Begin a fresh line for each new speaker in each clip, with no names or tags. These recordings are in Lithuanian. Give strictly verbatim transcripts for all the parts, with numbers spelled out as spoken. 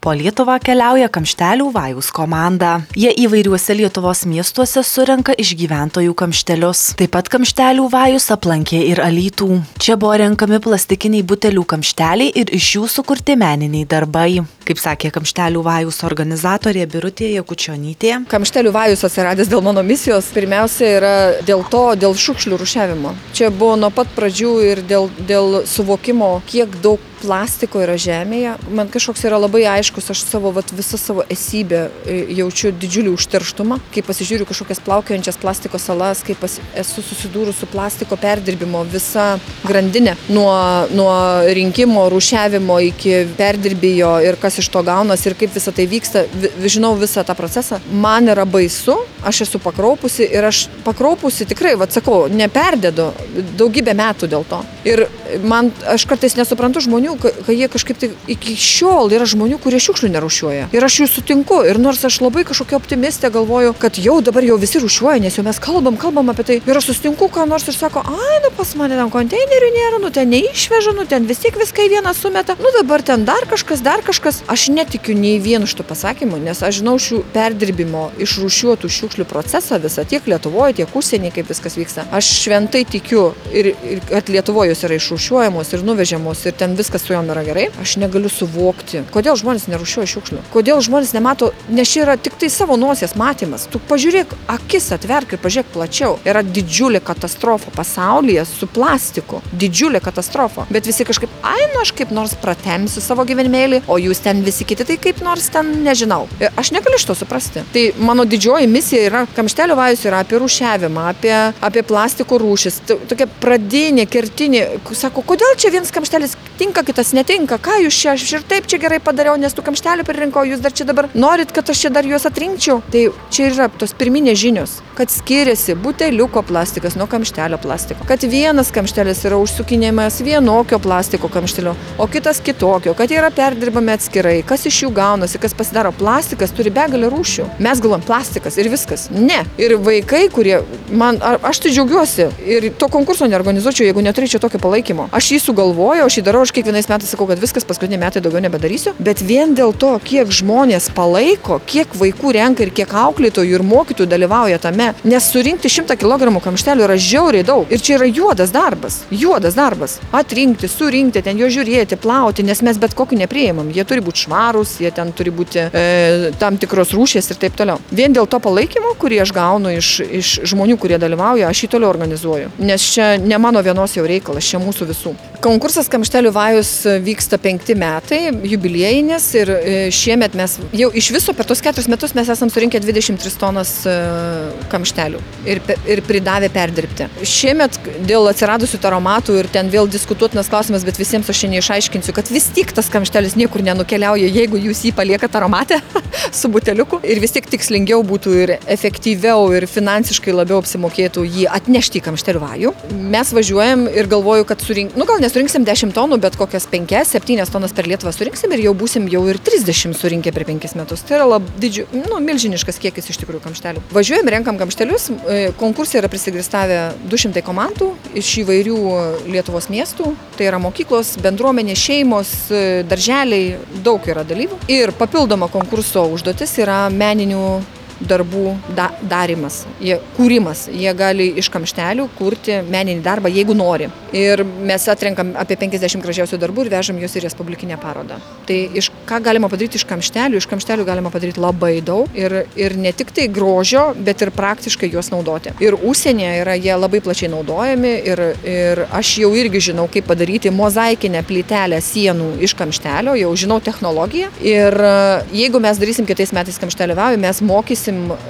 Po Lietuvą keliauja Kamštelių Vajus komanda. Jie įvairiuose Lietuvos miestuose surenka iš gyventojų kamštelius. Taip pat Kamštelių Vajus aplankė ir Alytų. Čia buvo renkami plastikiniai butelių kamšteliai ir iš jų sukurti meniniai darbai. Kaip sakė Kamštelių Vajus organizatorė Birutė Jakučionytė.
Kamštelių Vajus atsiradęs dėl mano misijos, pirmiausia yra dėl to, dėl šiukšlių rūšiavimo. Čia buvo nuo pat pradžių ir dėl, dėl suvokimo, kiek daug plastiko yra žemėje. Man kažkoks yra labai aiškus, aš savo, vat, visą savo esybę jaučiu didžiulį užterštumą. Kai pasižiūriu kažkokias plaukiojančias plastiko salas, kai pas, esu susidūrus su plastiko perdirbimo visa grandinė. Nuo, nuo rinkimo, rūšiavimo iki perdirbijo ir kas iš to gaunas ir kaip visą tai vyksta. Žinau visą tą procesą. Man yra baisu, aš esu pakraupusi ir aš pakraupusi tikrai, vat sakau, neperdėdu daugybę metų dėl to. Ir man, aš kartais nesuprantu žmonių, kai jie kažkaip tai iki šiol yra žmonių, kurie šiukšlių nerūšiuoja. Ir aš jų sutinku. Ir nors aš labai kažkokia optimistė galvoju, kad jau dabar jau visi rūšiuoja, nes jau mes kalbam, kalbam apie tai. Ir aš sutinku, ką nors ir sako, ai, nu pas mane ten konteinerių nėra, nu ten neišveža, nu ten vis tiek viską į vieną sumeta. Nu dabar ten dar kažkas, dar kažkas. Aš netikiu nei vienu šitų pasakymų, nes aš žinau šių perdirbimo išrūšiuotų šiukšlių procesą visą, tiek Lietuvoje, tiek užsienyje, kaip viskas vyksta. Aš šventai tikiu ir, ir kad Lietuvoje jos yra išrūšiuojamos ir nuvežiamos ir ten viskas su jom yra gerai. Aš negaliu suvokti, kodėl žmonės nerūšiuoja šiukšlių. Kodėl žmonės nemato, nes čia yra tik tai savo nosies matymas. Tu pažiūrėk, akis atverk ir pažiūrėk plačiau. Yra didžiulė katastrofa pasaulyje su plastiku. Didžiulė katastrofa. Bet visi kažkaip, ai, nu aš kaip nors pratemsiu savo gyvenimėlį, o jūs ten visi kiti, tai kaip nors ten nežinau. Aš negaliu šito suprasti. Tai mano didžioji misija yra, Kamštelių Vajus yra apie rūšiavimą, apie, apie plastiko rūšis. Tokia pradinė, kertinė. Sako, kodėl čia vienas kamštelis tinka, kitas netinka, ką jūs čia, aš ir taip čia gerai padariau, nes tų kamštelių pririnkau, jūs dar čia dabar norit, kad aš čia dar juos atrinkčiau. Tai čia yra tos pirminės žinios, kad skiriasi buteliuko plastikas nuo kamštelio plastiko, kad vienas kamštelis yra užsukinėjimas vienokio plastiko kamštelio, o kitas kitokio, kad jie yra perdirbami atskirai, kas iš jų gaunasi, kas pasidaro. Plastikas turi begalę rūšių. Mes galvojam plastikas ir viskas. Ne. Ir vaikai, kurie man, aš tai džiaugiuosi ir to konkurso neorganizuočiau, jeigu neturėčiau tokio palaikymo. Aš jį sugalvojau, aš jį darau, aš kiekvienais metais sakau, kad viskas, paskutiniai metai daugiau nebedarysiu, bet vien dėl to, kiek žmonės palaiko, kiek vaikų renka ir kiek auklėtojų ir mokytojų dalyvauja tame, nes surinkti šimtą kilogramų kamštelių yra žiauriai daug. Ir čia yra juodas darbas, juodas darbas. Atrinkti, surinkti, ten jo žiūrėti, plauti, nes mes bet kokį nepriimam. Jie turi būti švarūs, jie ten turi būti e, tam tikros rūšies ir taip toliau. Vien dėl to palaikymo, kurį aš gaunu iš, iš žmonių, kurie dalyvauja, aš jį toliau organizuoju. Nes čia ne mano vienos jau reikalas, čia mūsų visų. Konkursas Kamštelių Vajus vyksta penkti metai, jubiliejinis ir šiemet mes jau iš viso per tos keturis metus mes esam surinkę dvidešimt tris tonas kamštelių ir, ir pridavę perdirbti. Šiemet dėl atsiradusių taromatų ir ten vėl diskutuotinas klausimas, bet visiems aš šiandien išaiškinsiu, kad vis tik tas kamštelis niekur nenukeliauja, jeigu jūs jį paliekat taromate su buteliuku ir vis tik tikslingiau būtų ir efektyviau ir finansiškai labiau apsimokėtų jį atnešti į Kamštelių Vajų. Mes važiuojam ir galvoju, kad surink, nu gal nesurinksim dešimt tonų, bet kokias penkias, septynias tonas per Lietuvą surinksim ir jau būsim jau ir trisdešimt surinkę per penkis metus. Tai yra labai didžiu, nu, milžiniškas kiekis iš tikrųjų kamštelių. Važiuojam, renkam kamštelius. Konkursai yra prisigristavę du šimtai komandų iš įvairių Lietuvos miestų. Tai yra mokyklos, bendruomenė, šeimos, darželiai, daug yra dalyvių. Ir papildoma konkurso užduotis yra meninių darbų da, darimas, jie, kūrimas. Jie gali iš kamštelių kurti meninį darbą, jeigu nori. Ir mes atrenkam apie penkiasdešimt gražiausių darbų ir vežam juos į respublikinę parodą. Tai iš ką galima padaryti iš kamštelių? Iš kamštelių galima padaryti labai daug ir, ir ne tik tai grožio, bet ir praktiškai juos naudoti. Ir užsienyje yra jie labai plačiai naudojami ir, ir aš jau irgi žinau, kaip padaryti mozaikinę plytelę sienų iš kamštelio, jau žinau technologiją. Ir jeigu mes darysim kitais metais Kamštelių Vajų, mes mokysim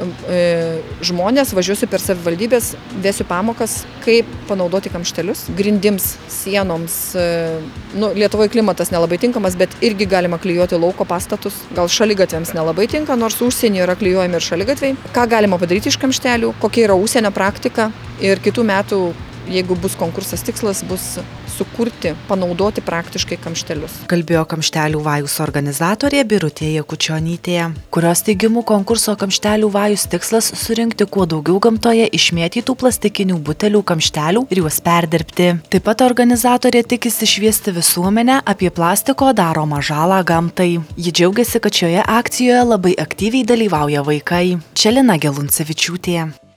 žmonės, važiuosiu per savivaldybės, vesiu pamokas, kaip panaudoti kamštelius, grindims, sienoms. Nu, Lietuvoje klimatas nelabai tinkamas, bet irgi galima klijuoti lauko pastatus. Gal šaligatviams nelabai tinka, nors užsienyje yra klijuojami ir šaligatviai. Ką galima padaryti iš kamštelių, kokia yra užsienio praktika ir kitų metų jeigu bus konkursas, tikslas bus sukurti, panaudoti praktiškai kamštelius.
Kalbėjo kamštelių vajus organizatorė Birutė Jakučionytė, kurios teigimu konkurso kamštelių vajus tikslas surinkti kuo daugiau gamtoje išmėtytų plastikinių butelių kamštelių ir juos perdirbti. Taip pat organizatorė tikisi šviesti visuomenę apie plastiko daromą žalą gamtai. Ji džiaugiasi, kad šioje akcijoje labai aktyviai dalyvauja vaikai. Čia Lina Geluncevičiūtė.